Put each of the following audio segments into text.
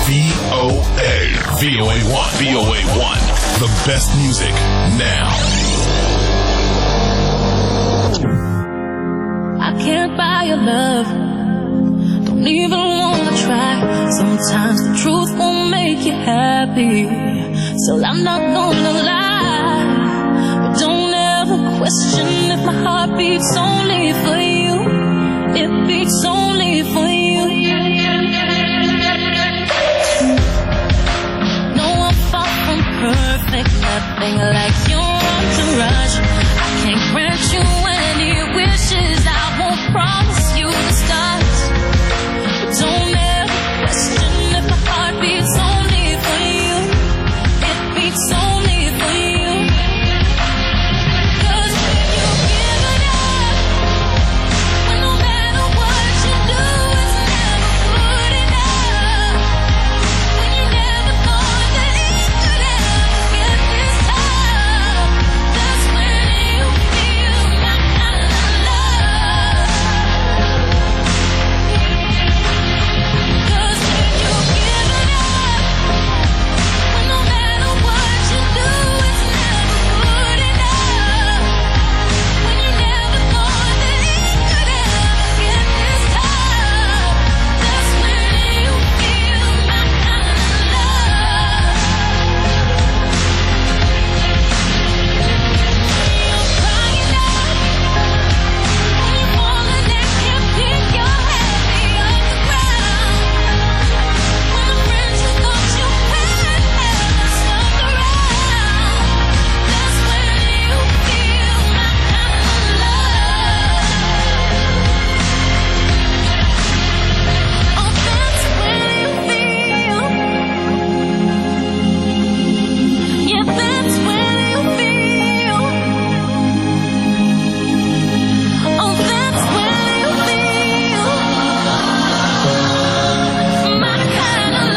VOA1. The best music now. I can't buy your love. Don't even want to try. Sometimes the truth won't make you happy. So I'm not gonna lie. But don't ever question if my heart beats only for you. It beats only for you. Perfect, nothing like your entourage. I can't grant you any wishes. I won't promise you the stars. But don't ever question if my heart beats only for you. It beats only for you. 'Cause when you give it up, when no matter what you do, it's never good enough. When you never thought that it could ever get this tough, that's when you feel my kind of love. 'Cause when you give it up, when no matter what you do, it's never good enough. When you never thought that it could ever get this tough, that's when you feel my kind of love. You're crying out when you fall and they can't pick your head off the ground. When the friends you thought you had haven't stuck around, that's when you feel my kind of love. Oh, that's when you feel. Yeah, that's when you feel. Oh, that's when you feel my kind of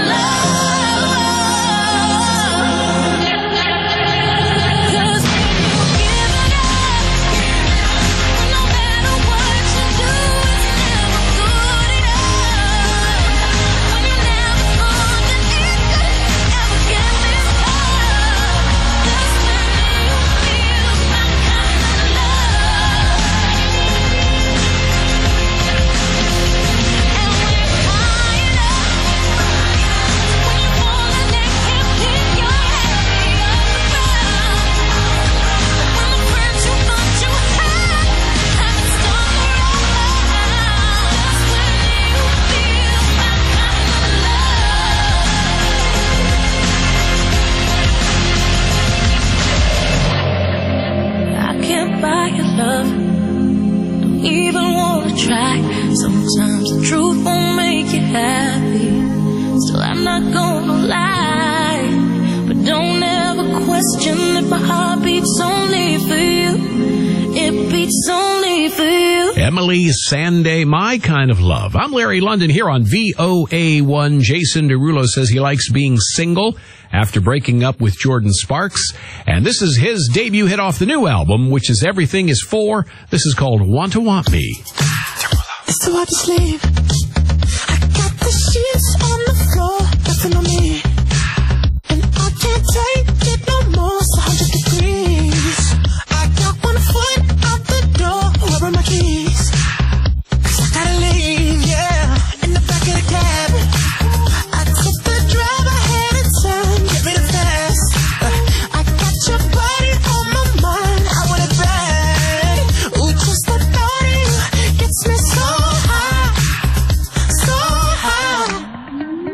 love. 'Cause when you give it up, when no matter what you do, it's never good enough. When you never thought that it could ever get this tough, that's when you feel my kind of love. And when you're tired up, when you fall and they can't pick your head off the ground, when the friends you thought you had haven't stuck around, that's when you feel my kind of love. I can't buy your love. Don't even want to try. Sometimes the truth won't make you happy. Still, I'm not gonna lie. But don't ever question if my heart beats only for you. It beats only for you. Emily Sandé, My Kind of Love. I'm Larry London here on VOA1. Jason Derulo says he likes being single after breaking up with Jordan Sparks. And this is his debut hit off the new album, which is Everything Is For. This is called Want to Want Me. It's too hard to sleep. I got the sheets on the floor, nothing on me. And I can't take it no more, it's 100 degrees. I got 1 foot out the door, where are my keys? 'Cause I gotta leave, yeah, in the back of the cab. I took the drive ahead of time, get rid of fast. I got your body on my mind, I want it bad. Ooh, just the thought of you gets me so high, so high.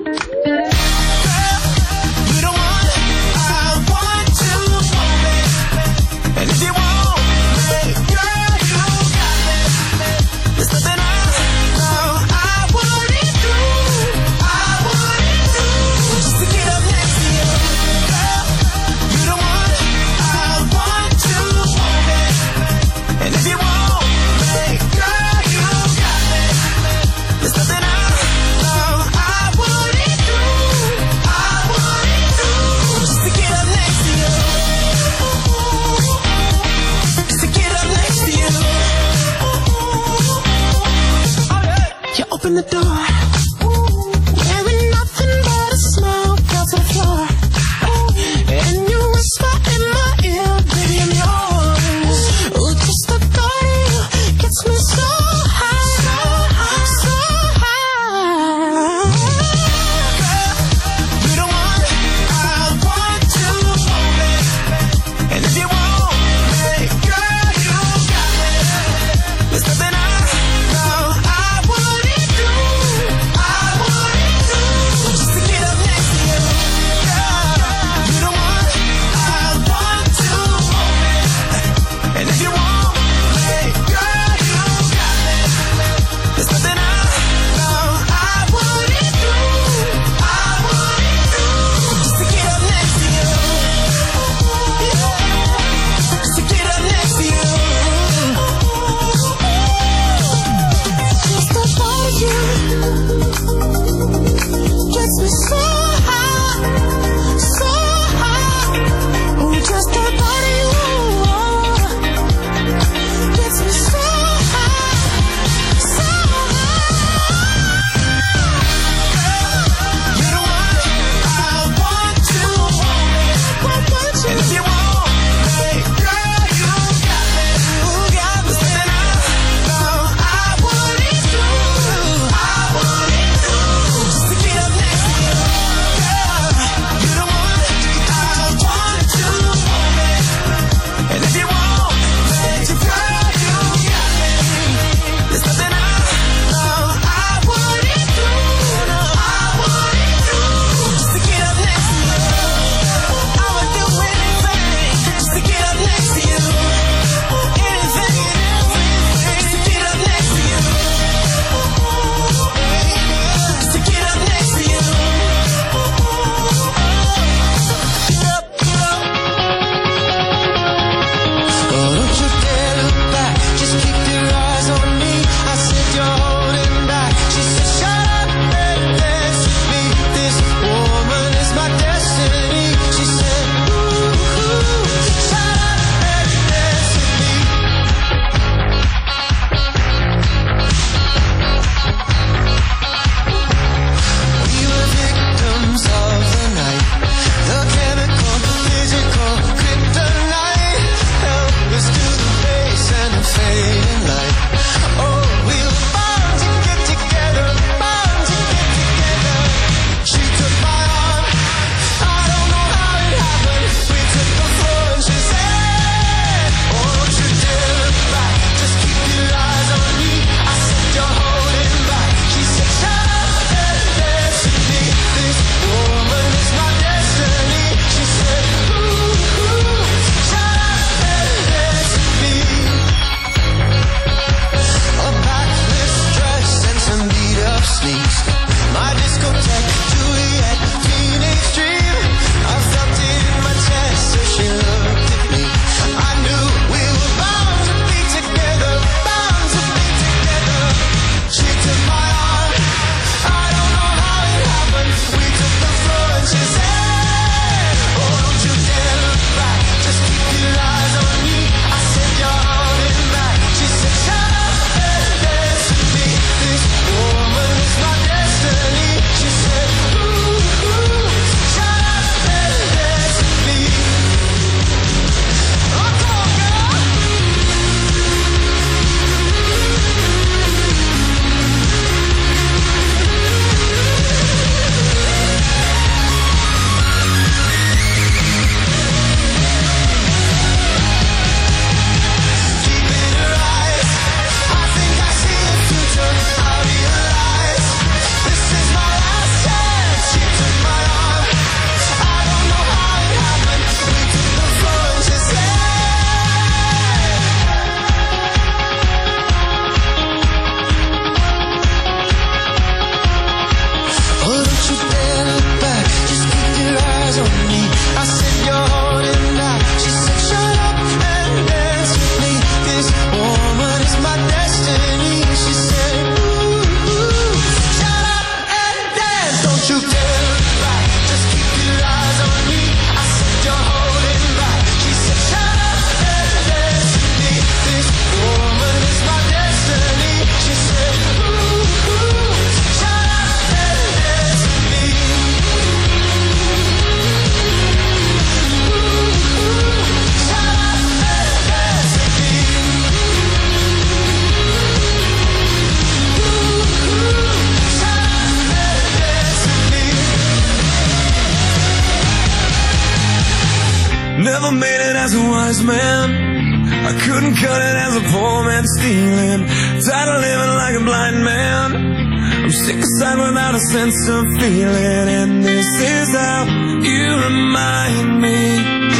Never made it as a wise man. I couldn't cut it as a poor man stealing. Tired of living like a blind man. I'm sick aside without a sense of feeling. And this is how you remind me.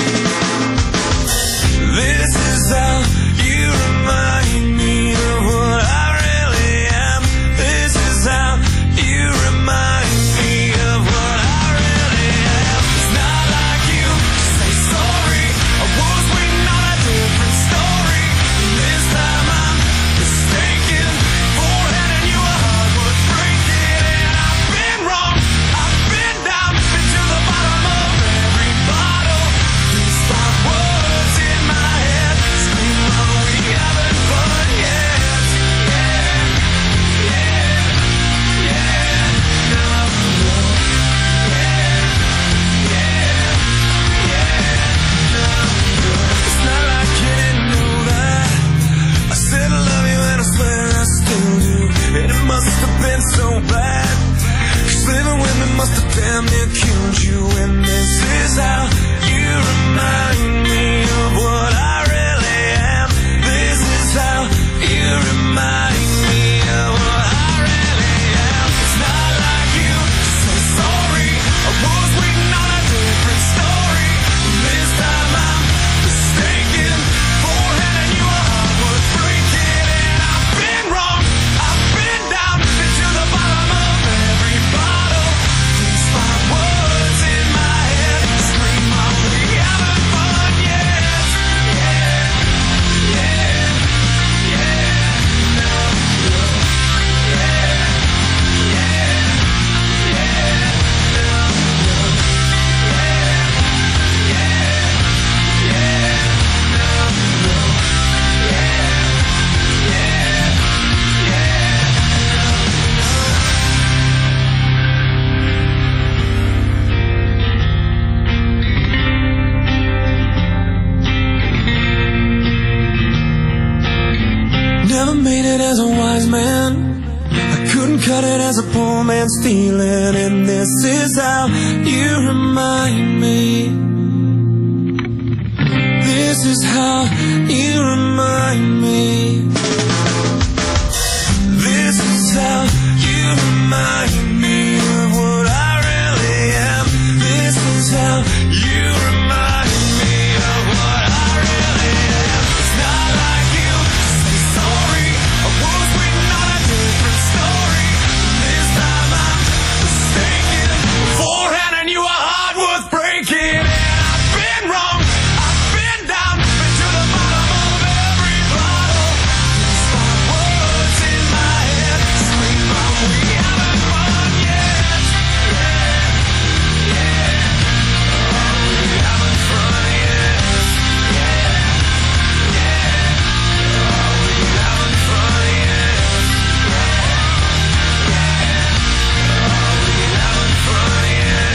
This is how you remind me of what I really am. This is how you remind me of what I really am. It's not like you say sorry. I was waiting on a different story. This time I'm mistaken for handing you a heart worth breaking. And I've been wrong, I've been down, been to the bottom of every bottle. These 5 words in my head scream, are we having fun yet? It's not like you didn't know that. I said I love you and I swear I still do. And it must have been so bad, 'cause living with me must have damn near killed you. And this is how you remind me of what I really am. This is how you remind me of what I really am. It's not like you say sorry. I was waiting on a different story. This time I'm mistaken for handing you a heart worth breaking. And I've been wrong, I've been down, been to the bottom of every bottle. These 5 words in my head scream, are we having fun yet? Never made it as a wise man. I couldn't cut it as a poor man stealing. And this is how you remind me. This is how you remind me. This is how you remind me of what I really am. This is how you remind me of what I really am. It's not like you say sorry. I was waiting on a different story. This time I'm mistaken for handing you a heart worth breaking. And I've been wrong, I've been down, been to the bottom of every bottle. These 5 words in my head scream, are we having fun yet? Are we having fun yet? Are we having fun yet? Are we having fun yet?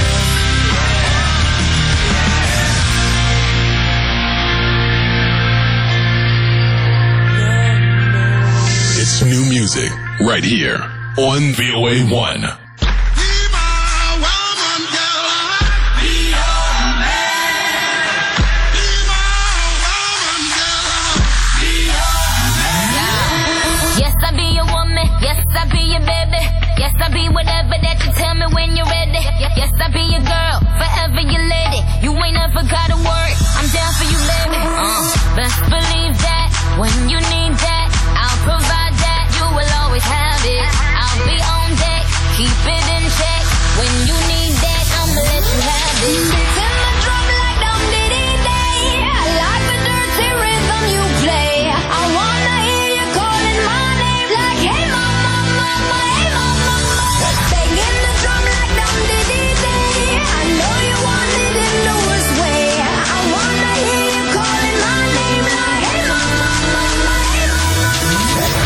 It's new music right here on VOA1. Yes, I be your woman. Yes, I be your baby. Yes, I be whatever that you tell me when you're ready. Yes, I be your girl, forever your lady. You ain't never gotta worry. I'm down for you, baby. Best believe that when you need that, I'll provide that. You will always have it. I'll be on deck, keep it in check. When you need that, I'ma let you have it. Beats in the drum like dum diddy day. I like the dirty rhythm you play. I wanna hear you calling my name like, hey mama, mama, hey mama, mama. Banging the drum like dum diddy day. I know you want it in the worst way. I wanna hear you calling my name like, hey mama, mama, hey mama.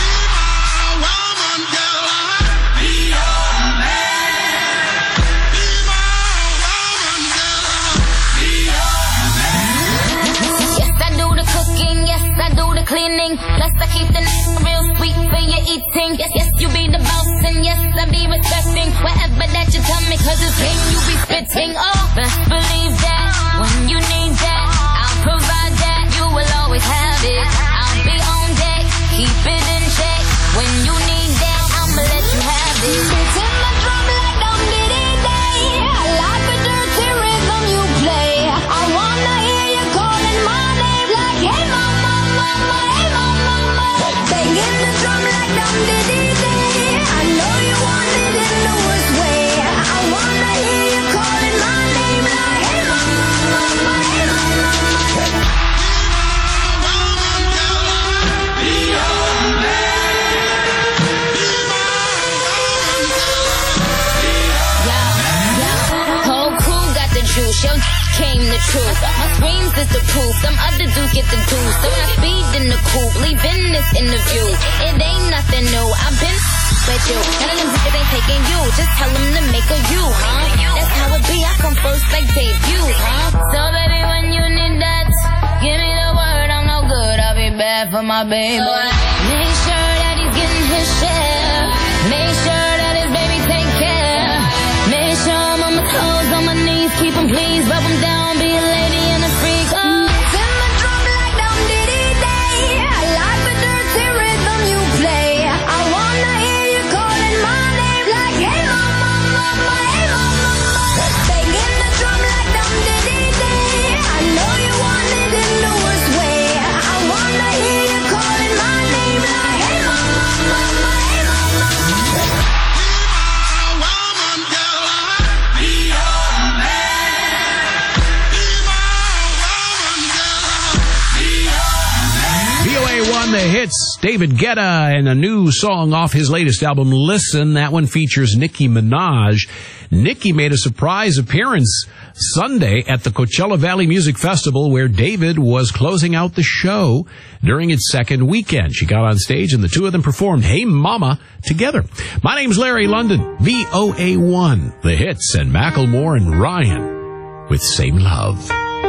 Yes, I do the cooking, yes, I do the cleaning. Plus I keep the real sweet for your eating. Yes, yes, you be the boss and yes, I be respecting whatever that you tell me, 'cause it's game you be spitting. Oh, best believe that when you need that, became the truth. My screams is the proof. Some other dudes get the juice. So when I speed in the coupe, leaving this interview. It ain't nothing new. I've been with you. None of them niggas ain't taking you. Just tell them to make a you, huh? That's how it be. I come first like debut, huh? So baby, when you need that, give me the word. I'm no good. I'll be bad for my baby. So make sure that he's getting his share. Make sure that his baby take care. Make sure I'm on my toes, on my knees. Keep him please, rub him down. Be a lady and a freak. Oh. Send my drum like Dum Diddy Day. I like the dirty rhythm you play. I wanna hear you calling my name like, hey mama, mama, hey mama, mama. Banging the drum like Dum Diddy Day. I know you want it in the worst way. I wanna hear you calling my name like, hey mama, mama, hey mama, mama. VOA1 The Hits, David Guetta, and a new song off his latest album, Listen. That one features Nicki Minaj. Nicki made a surprise appearance Sunday at the Coachella Valley Music Festival, where David was closing out the show during its second weekend. She got on stage and the two of them performed Hey Mama together. My name's Larry London, VOA1 The Hits, and Macklemore and Ryan with Same Love.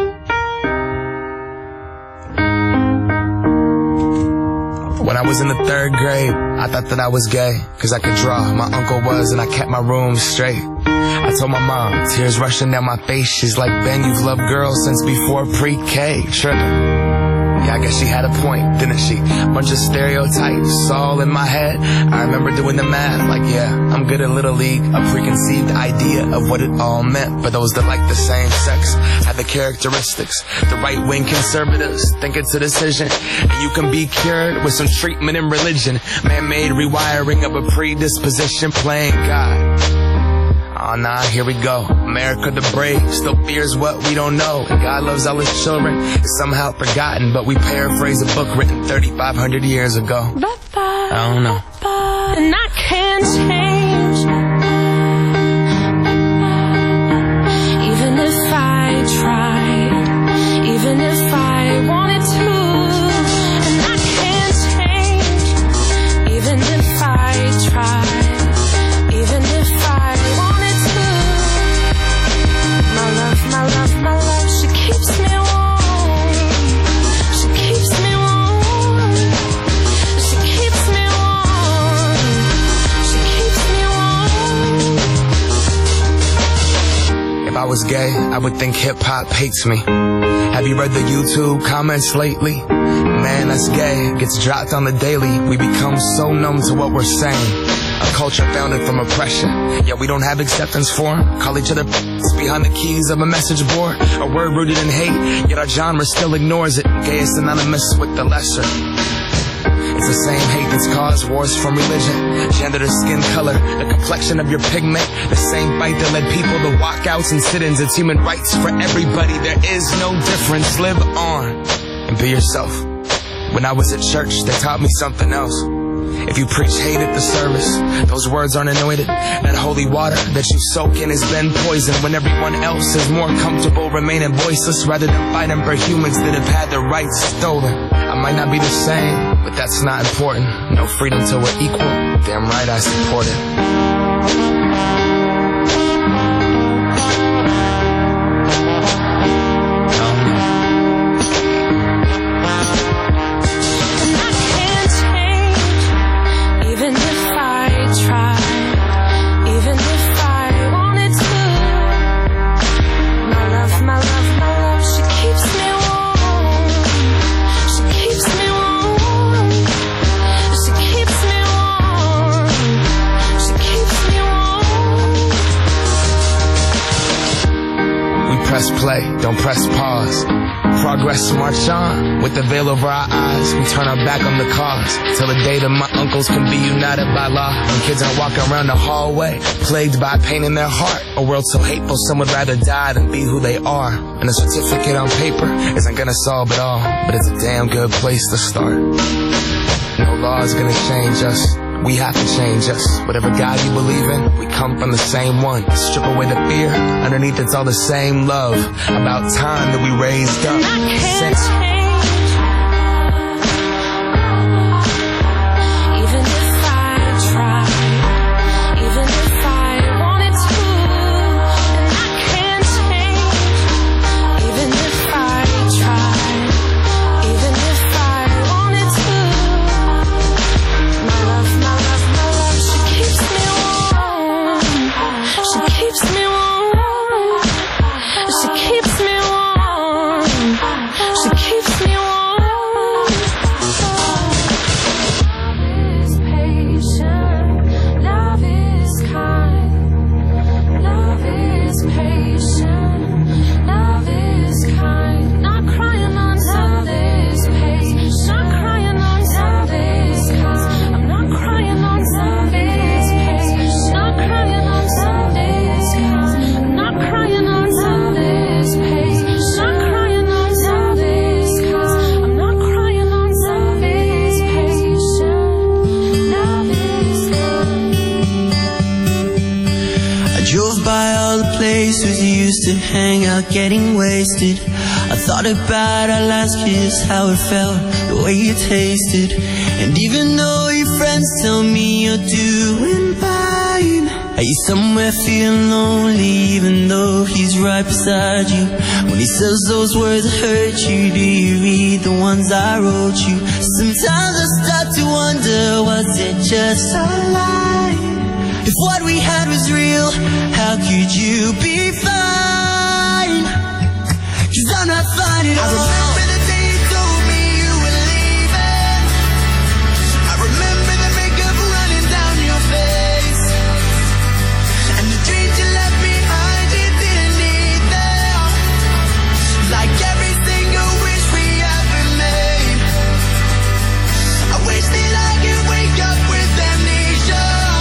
When I was in the 3rd grade, I thought that I was gay, cause I could draw. My uncle was, and I kept my room straight. I told my mom, tears rushing down my face. She's like, Ben, you've loved girls since before pre-K. Trippin'. Yeah, I guess she had a point, didn't she? Bunch of stereotypes all in my head. I remember doing the math, like, yeah, I'm good at Little League. A preconceived idea of what it all meant. But those that like the same sex had the characteristics. The right-wing conservatives think it's a decision, and you can be cured with some treatment in religion. Man-made rewiring of a predisposition, playing God. Oh nah, here we go. America the brave still fears what we don't know. And God loves all his children. It's somehow forgotten, but we paraphrase a book written 3,500 years ago. I don't know. And I can't change. Even if I tried, even if I wanted to. And I can't change. Even if I tried, even if I wanted to. My love, she keeps me warm. She keeps me warm. She keeps me warm. She keeps me warm. If I was gay, I would think hip-hop hates me. Have you read the YouTube comments lately? Man, that's gay. Gets dropped on the daily. We become so numb to what we're saying. A culture founded from oppression, yet we don't have acceptance for them. Call each other behind the keys of a message board. A word rooted in hate, yet our genre still ignores it. Gay is synonymous with the lesser. It's the same hate that's caused wars from religion, gender to skin color, the complexion of your pigment. The same fight that led people to walkouts and sit-ins. It's human rights for everybody. There is no difference. Live on and be yourself. When I was at church, they taught me something else. If you preach hate at the service, those words aren't anointed. That holy water that you soak in has been poisoned. When everyone else is more comfortable remaining voiceless, rather than fighting for humans that have had their rights stolen. I might not be the same, but that's not important. No freedom till we're equal. Damn right I support it. Press play, don't press pause. Progress march on. With the veil over our eyes, we turn our back on the cause. Till the day that my uncles can be united by law. When kids are walking around the hallway, plagued by pain in their heart. A world so hateful, some would rather die than be who they are. And a certificate on paper isn't gonna solve it all, but it's a damn good place to start. No law is gonna change us. We have to change us. Whatever God you believe in, we come from the same one. Strip away the fear, underneath it's all the same love. About time that we raised up. Since to hang out getting wasted. I thought about our last kiss, how it felt, the way you tasted. And even though your friends tell me you're doing fine, are you somewhere feeling lonely even though he's right beside you? When he says those words that hurt you, do you read the ones I wrote you? Sometimes I start to wonder, was it just a lie? If what we had was real, how could you be fine? 'Cause I'm not fine at all. I remember the day you told me you were leaving. I remember the makeup running down your face, and the dreams you left behind you didn't need them. Like every single wish we ever made. I wish that I could wake up with amnesia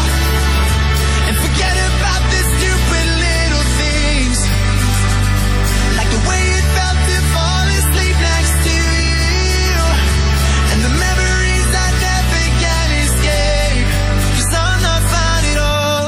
and forget about the stupid little things, like the way it felt to fall asleep next to you, and the memories I never can escape, 'cause I'm not fine at all.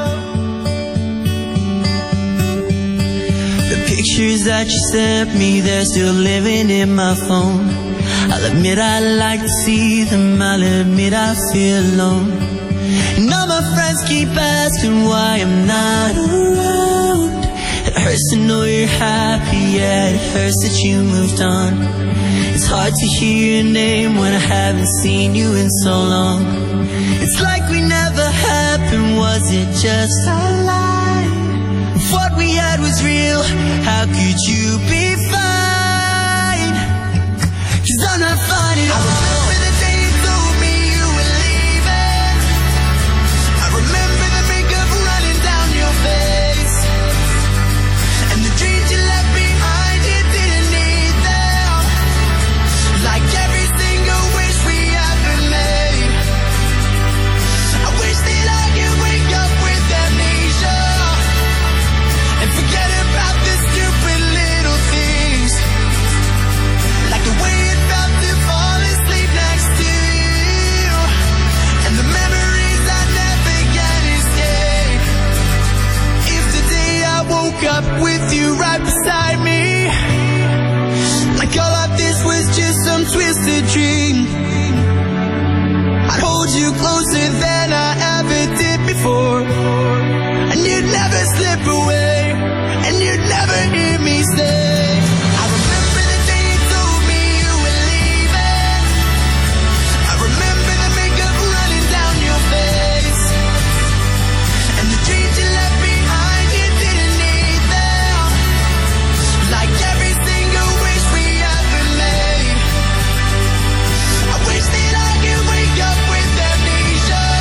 The pictures that you sent me, they're still living in my phone. I'll admit I like to see them, I'll admit I feel alone. And all my friends keep asking why I'm not around. It hurts to know you're happy, yeah, it hurts that you moved on. It's hard to hear your name when I haven't seen you in so long. It's like we never happened, was it just a lie? If what we had was real, how could you be fine? 'Cause I'm not fine at all. I remember the day you told me you were leaving. I remember the makeup running down your face, and the dreams you left behind you didn't need them. Like every single wish we ever made. I wish that I could wake up with amnesia and forget about the stupid little things, like the way it felt to fall asleep next to you, and the memories I never can escape. If today I woke up with you right beside me, like all of this was just some twisted dream, I'd hold you closer than I ever did before, and you'd never slip away, and you'd never hear me say, I remember the day you told me you were leaving. I remember the makeup running down your face, and the dreams you left behind you didn't need them. Like every single wish we ever made. I wish that I could wake up with amnesia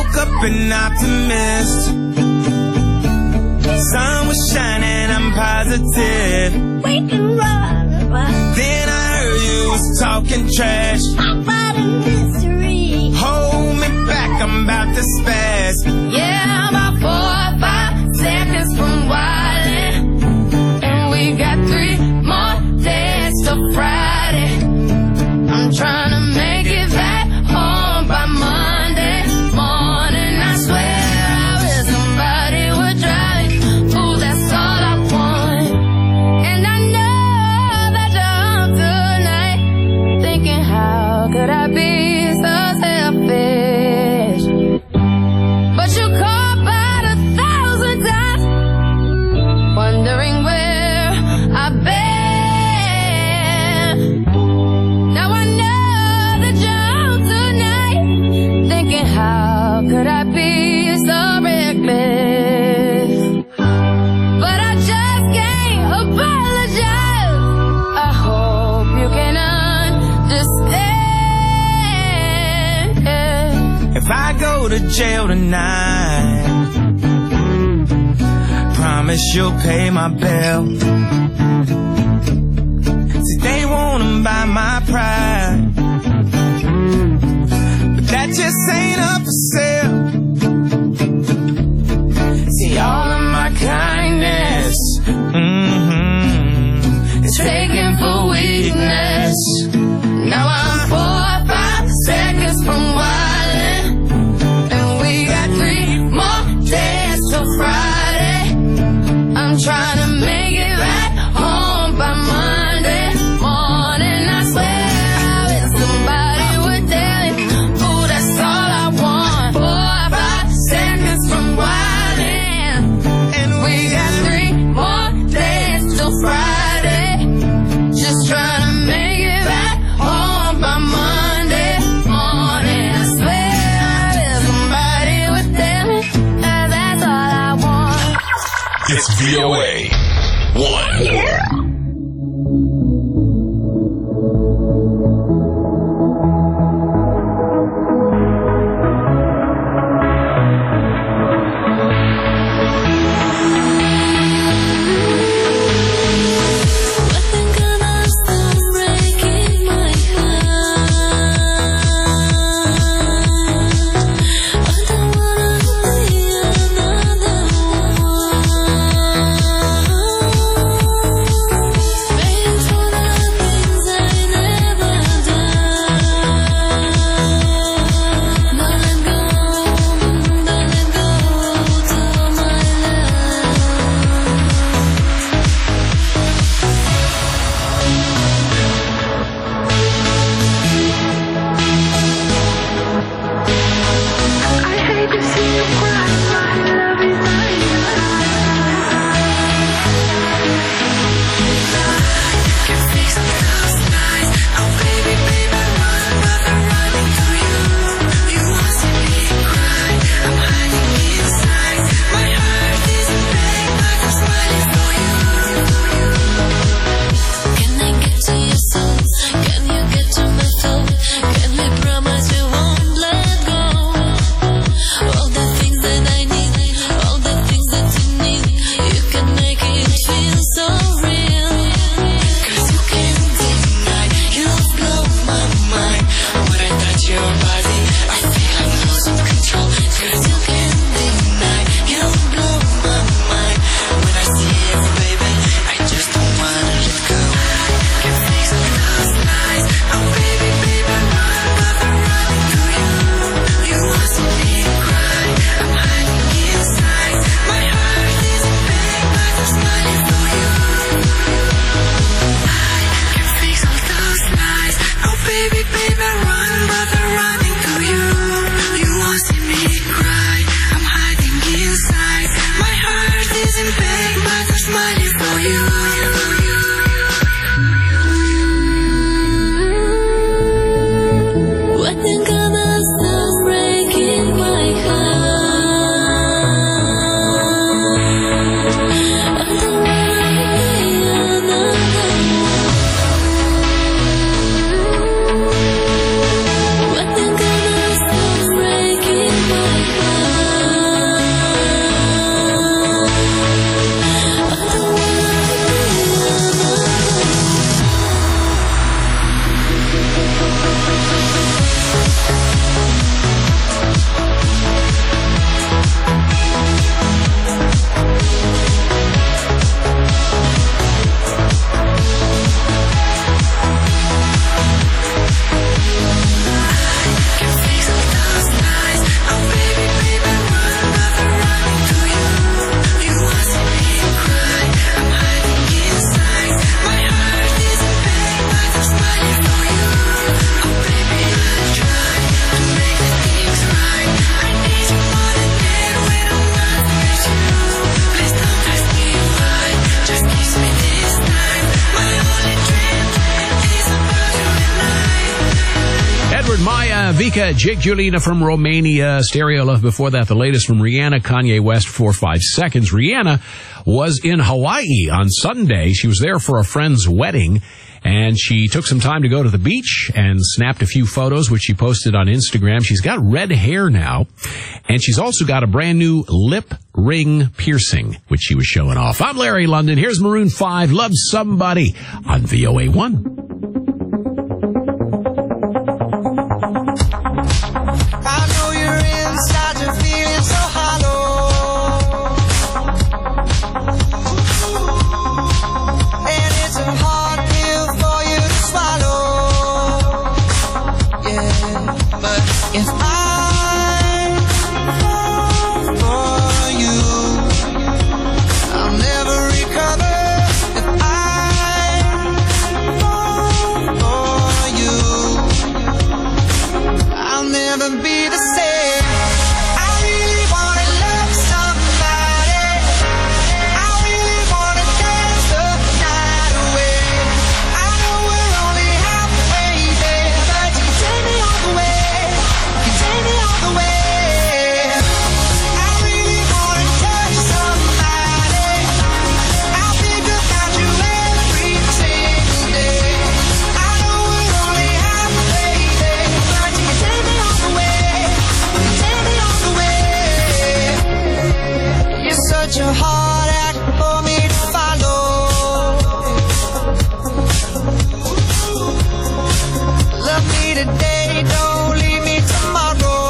woke up an optimist. Sun was shining, I'm positive. We can run, but Then I heard you was talking trash. I'm fighting mystery. Hold me back, I'm about to spaz. Yeah, I'm about 4 or 5 seconds from wildin', and we got 3 more days till Friday. I'm trying to make it back home by Monday morning. I swear I wish somebody would drive me. Ooh, that's all I want. And I know that you're home tonight, thinking how could I be so selfish? But you called about 1,000 times, wondering where I've been. Now I know that you're home tonight, thinking how could I be so reckless? But I just can't apologize. I hope you can understand. If I go to jail tonight, promise you'll pay my bill. See, they wanna buy my pride, but that just ain't up for sale. See, all of my kindness is taken for weakness. Now I'm 4 or 5 seconds from wildin', and we got 3 more days till Friday. I'm trying to make it back home by Monday morning. I swear I wish somebody would tell me, ooh, that's all I want. 4 or 5 seconds from wildin', and we got 3 more days till Friday. Just trying to make it back home by Monday morning. I swear I wish somebody would tell me that that's all I want. It's VOA 1. Nothing gonna stop breaking my heart. I don't wanna be another one. Mika, Jake Julina from Romania, Stereo Love before that, the latest from Rihanna, Kanye West, 4 5 seconds. Rihanna was in Hawaii on Sunday. She was there for a friend's wedding, and she took some time to go to the beach and snapped a few photos, which she posted on Instagram. She's got red hair now, and she's also got a brand new lip ring piercing, which she was showing off. I'm Larry London. Here's Maroon 5, Love Somebody on VOA1. I know you're inside, you're feeling so hollow. And it's a hard pill for you to swallow. Yeah, but if I fall for you, I'll never recover. If I fall for you, I'll never be the same. I really wanna love somebody. I really wanna dance the night away. I know we're only halfway there, but you can take me all the way. You can take me all the way. I really wanna touch somebody. I think about you every single day. I know we're only halfway there, but you can take me all the way. You can take me all the way. You're such a hard act for me to follow. Love me today, don't leave me tomorrow.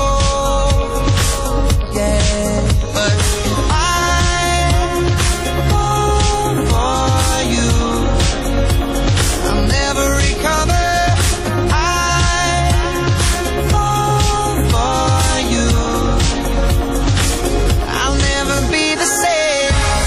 Yeah, but if I fall for you, I'll never recover. If I fall for you, I'll never be the same.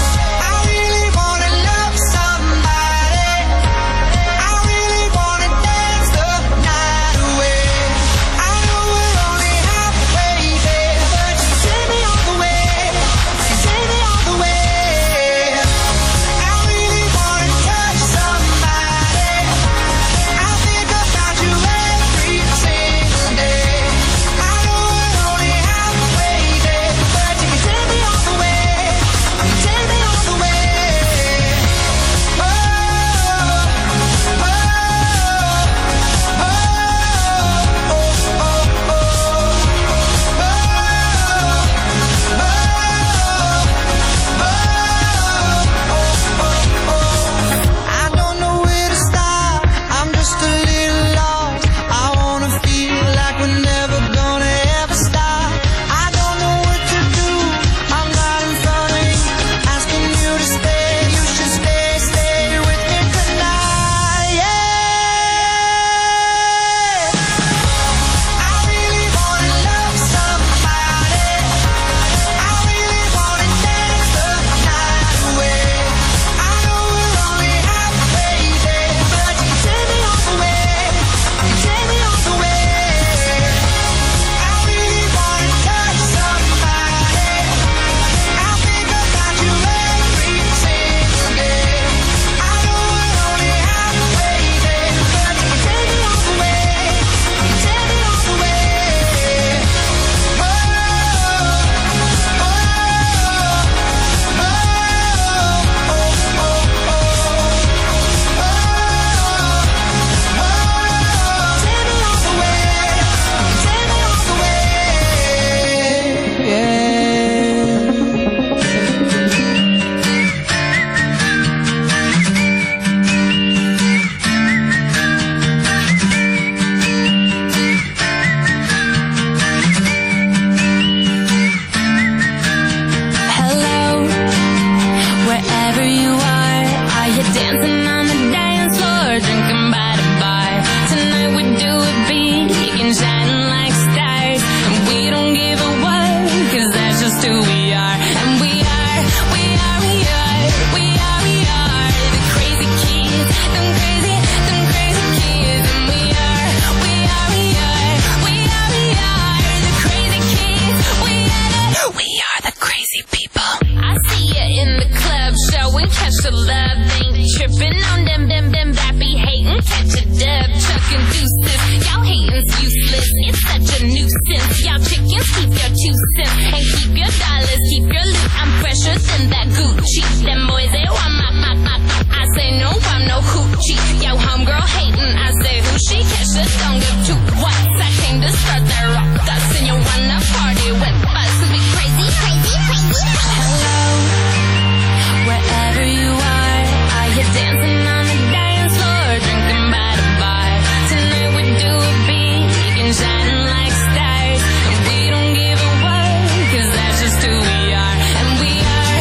And keep your dollars, keep your loot. I'm fresher than that Gucci. Them boys, they want my. I say no, I'm no hoochie. Yo, homegirl hating, I say who she? Catch the don't give two whats. I came to start that rock us, and you wanna party with us. 'Cause we crazy, crazy, crazy. Hello, wherever you are, I hear dancing on the dance floor, drinking by the bar. Tonight we do it big and shining like stars, and we don't give a what, 'cause that's just who we are. And we are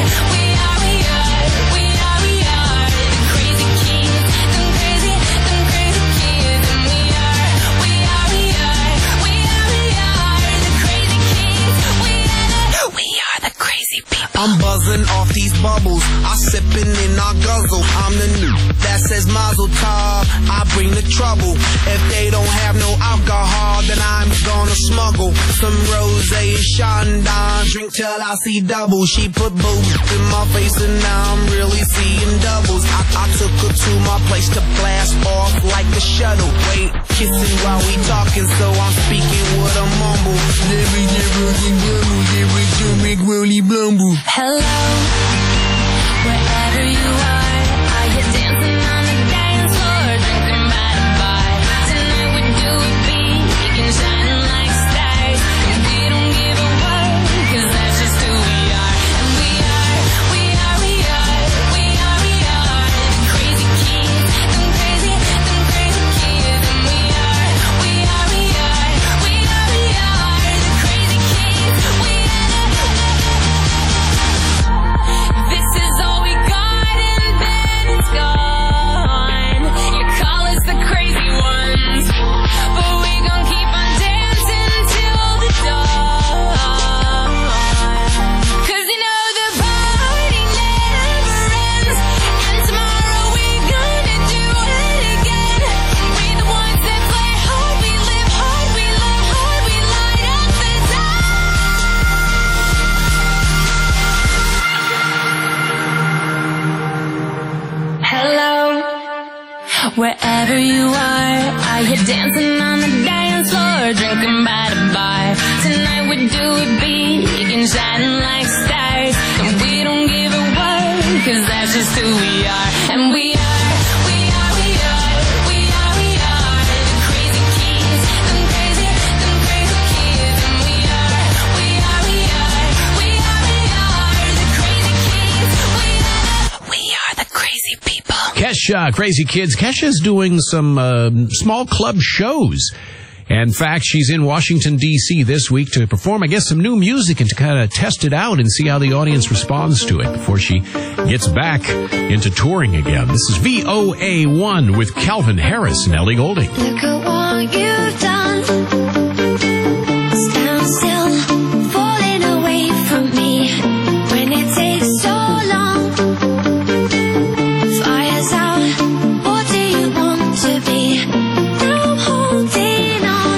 the crazy kids, them crazy kids. And we are the crazy kids. We are the crazy people. I'm buzzing off these bubbles. I sipping and I guzzle. I'm the new that says Mazel Tov. I bring the trouble. If they don't have no alcohol, then I'm gonna smuggle some rosé and Chandon. Drink till I see double. She put booze in my face and now I'm really seeing doubles. I took her to my place to blast off like a shuttle. Wait, kissing while we talking, so I'm speaking with a mumble. Hello, wherever you are, I hear dancing on the dance floor, drinking by the bar. Tonight we do it big and shining like stars, and we don't give a what, 'cause that's just who we are. And we are the crazy kids, them crazy kids. And we are the crazy kids. This is all we got and then it's gone. You call us the crazy ones, but we gon' keep on dancing till the dawn. 'Cause you know the party never ends, and tomorrow we gonna do it again. We the ones that play hard, we live hard, we love hard, we light up the dark. Hello, wherever you are, I hear dancing on the dance floor, drinking by the bar. Tonight we do it big and shining like stars, and we don't give a what, 'cause that's just who we are. And we are the crazy kids, them crazy kids. And we are the crazy kids. We are the crazy people. Kesha, Crazy Kids. Kesha's doing some small club shows. In fact, she's in Washington, D.C. this week to perform, I guess, some new music and to kind of test it out and see how the audience responds to it before she gets back into touring again. This is VOA1 with Calvin Harris and Ellie Goulding. Look at what you've done. Stand still, falling away from me. When it takes so long, fire's out. What do you want to be? Now I'm holding on.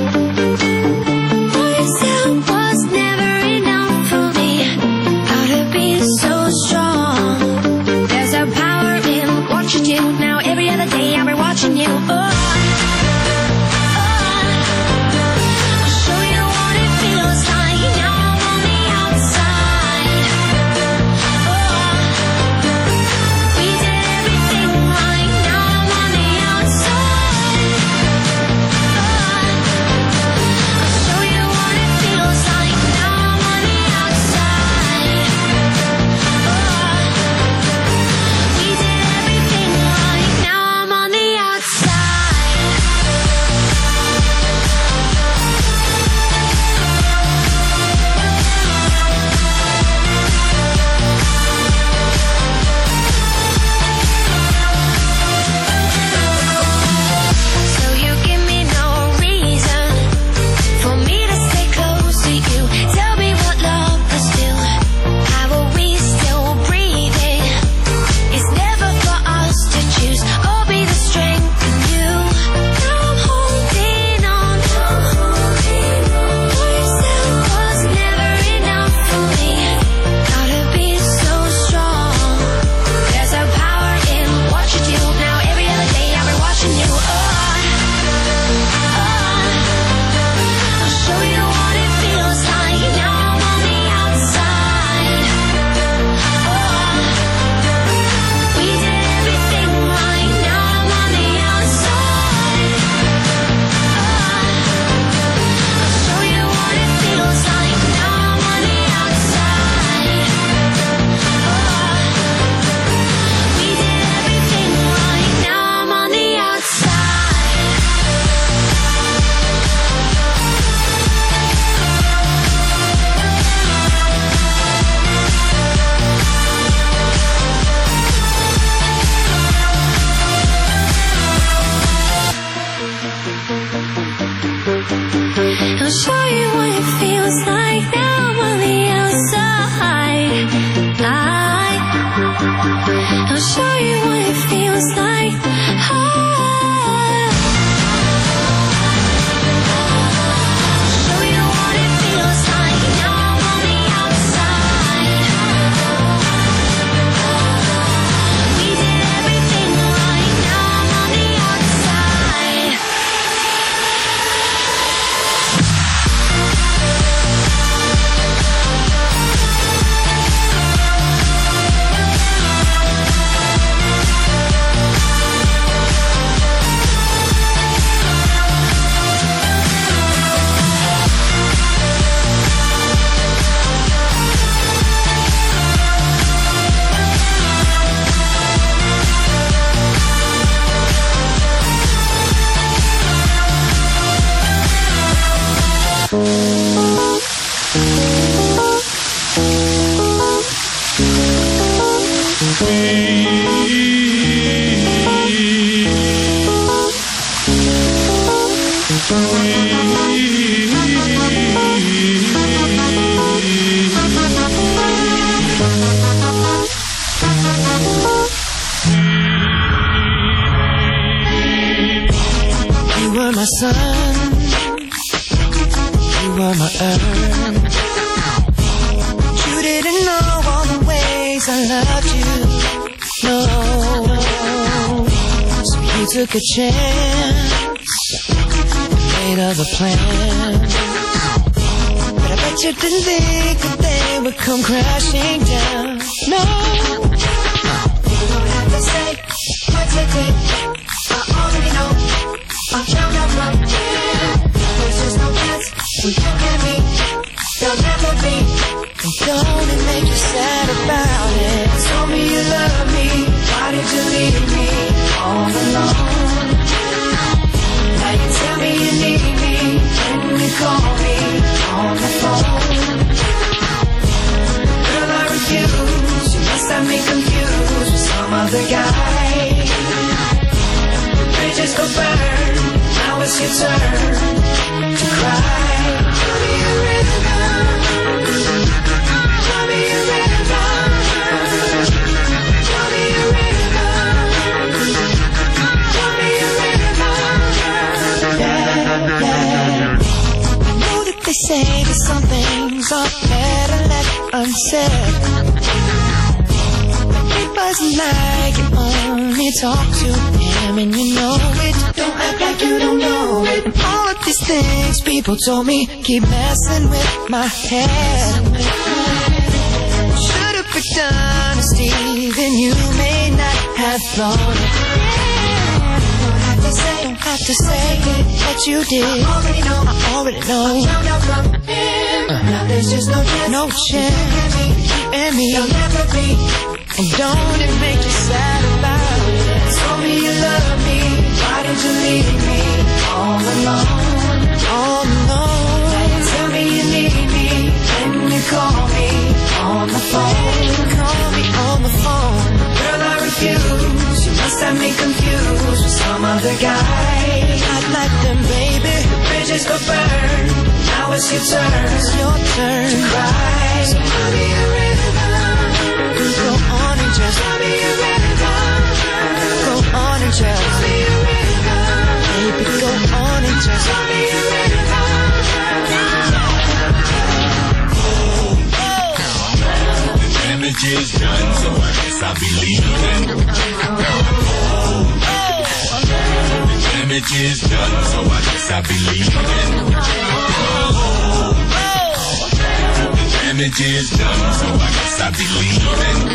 What you said was never enough for me. How to be so strong. There's a power in what you do. Now every other day I'll be watching you. Oh. You were my sun, you were my earth. You didn't know all the ways I loved you, no. So you took a chance, made of a plan. But I bet you didn't think that they would come crashing down, no. You don't have to say what you did, I already know. I'm found out from here. There's just no chance when you and me, there'll never be. And don't it make you sad about it? Told me you love me, why did you leave me all alone? Now you tell me you need me, when you call me on the phone. Girl, I refuse, you must have me confused with some other guy. Bridges go burn, now it's your turn to cry. Tell me a rhythm, tell me a rhythm, tell me a rhythm, tell me a rhythm. Yeah, yeah. I know that they say that some things are better left unsaid. Wasn't like you only talk to him and you know it. Don't act like you don't know it. And all of these things people told me keep messing with my head. Should've picked honesty, then you may not have thought it. Don't have to say it, but you did. I already know. Found out from him. Now there's just no chance. You and me, you'll never be. And don't it make you sad about it? Told me you love me, why did you leave me all alone? All alone. Now you tell me you need me, when you call me on the phone. Call me on the phone. Girl, I refuse, you must have me confused with some other guy. Not like them, baby. The bridges go burn, now it's your turn. It's your turn to cry. So tell me a rhythm. Go on and just tell me a rhythm. Go on and just tell me a rhythm. Baby, go on and just tell me a rhythm. The damage is done, so I guess I'll be leaving. The damage is done, so I guess I'll be leaving. Damage is done, so I guess I'll be leaving.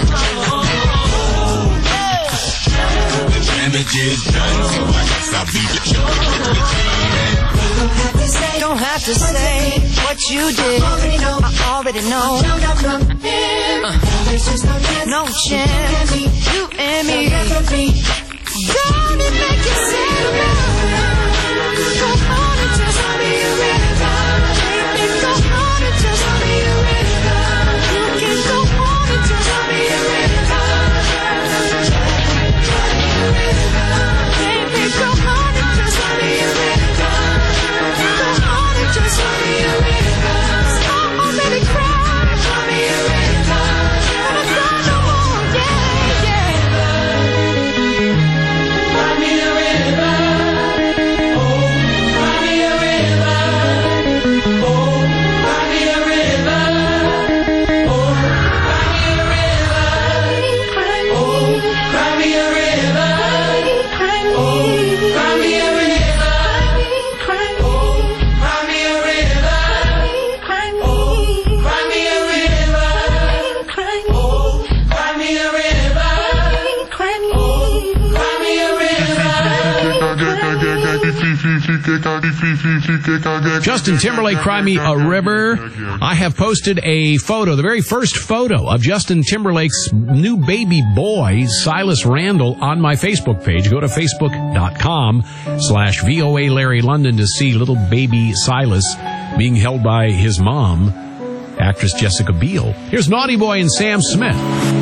The damage is done, so I guess I'll be leaving. Don't have to say what you did. I already know. No chance. You and me. Don't it make you sad about it? Go on and just tell me a rhythm. Baby, go on and just tell me a rhythm. You can go on and just tell me a rhythm. Baby, go on and just tell me a rhythm. Go on and just tell me a rhythm. Stop already crying. Tell me a rhythm. Never cry no more. Yeah, yeah. Find me a rhythm. Oh, find me a rhythm. Oh, find me a rhythm. Oh, find me a rhythm. Oh, find me a rhythm. Oh, find me a rhythm. Justin Timberlake, Cry Me a River. I have posted a photo, the very first photo of Justin Timberlake's new baby boy, Silas Randall, on my Facebook page. Go to facebook.com/VOA Larry London to see little baby Silas being held by his mom. actress Jessica Biel. Here's Naughty Boy and Sam Smith.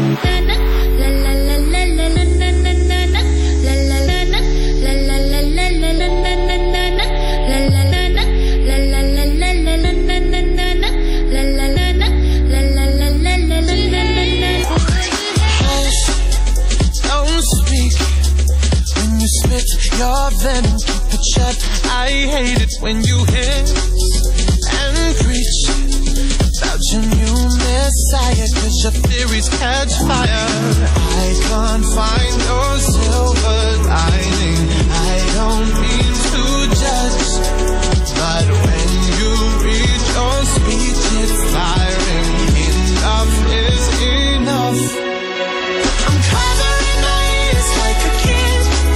Your venom, keep it shut. I hate it when you hiss and preach about your new messiah, 'cause your theories catch fire. I can't find your silver lining. I don't mean to judge, but when you read your speech, it's tiring. Enough is enough. I'm covering my ears like a kid.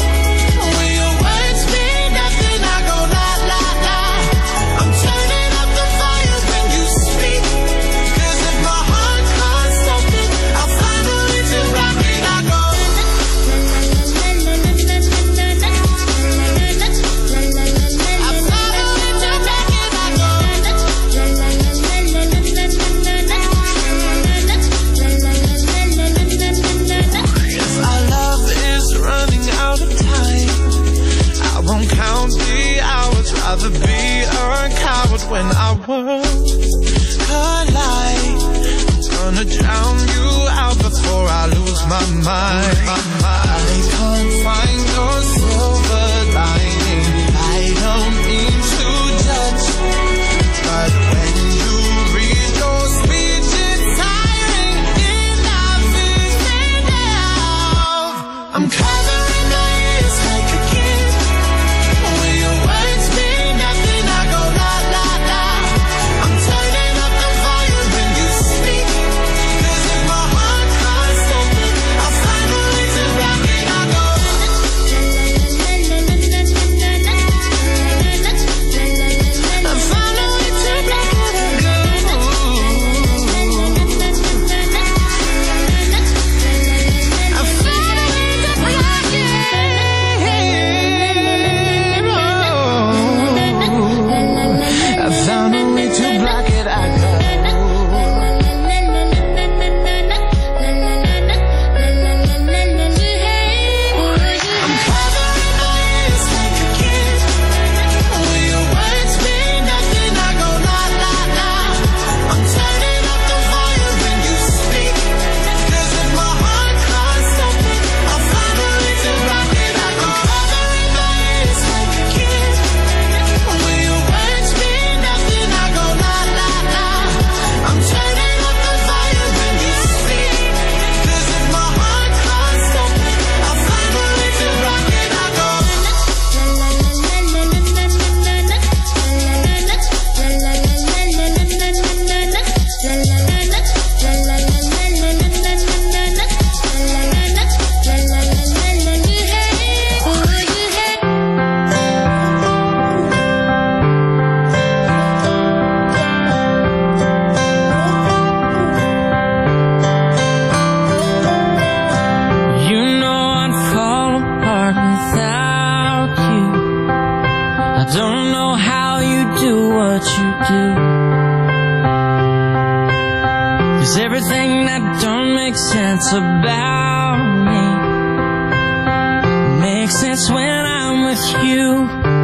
Rather be a coward when our worlds collide. I'm gonna drown you out before I lose my mind. I can't find your silver lining. I don't mean to judge, but when you read your speech, it's tiring. Enough is enough. I'm covering my ears like a kid. Will your words mean nothing? I go la la la. I'm turning up the volume when you speak. 'Cause if my heart cries something, I'll find a way to rock it. I go. I found a way to rock it. I go. I found a way to rock it. I found a way to block it. I go. I'm covering my ears like a kid. Will your words mean nothing? I go la la la. I'm turning up the volume when you speak. 'Cause if my heart cries something, I'll find a way to rock it. I go. I'm covering my ears like a kid. Will your words mean nothing? I go la la la. I'm turning up the volume when you speak. 'Cause if my heart cries something, I'll find a way to rock it. I go. You know I'd fall apart without you. I don't know how you do what you do. 'Cause everything that don't make sense about me makes sense when I'm with you.